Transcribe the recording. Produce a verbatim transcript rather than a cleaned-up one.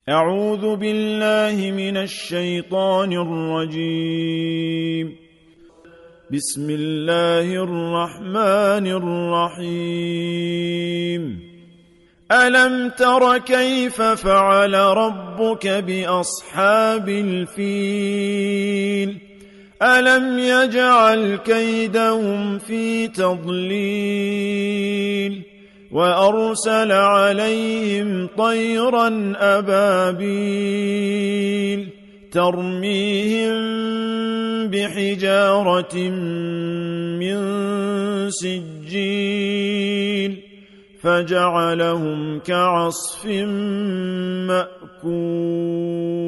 أعوذ بالله من الشيطان الرجيم. بسم الله الرحمن الرحيم. ألم تر كيف فعل ربك بأصحاب الفيل؟ ألم يجعل كيدهم في تضليل وأرسل عليهم طيرا أبابيل ترميهم بحجارة من سجيل فجعلهم كعصف مأكول.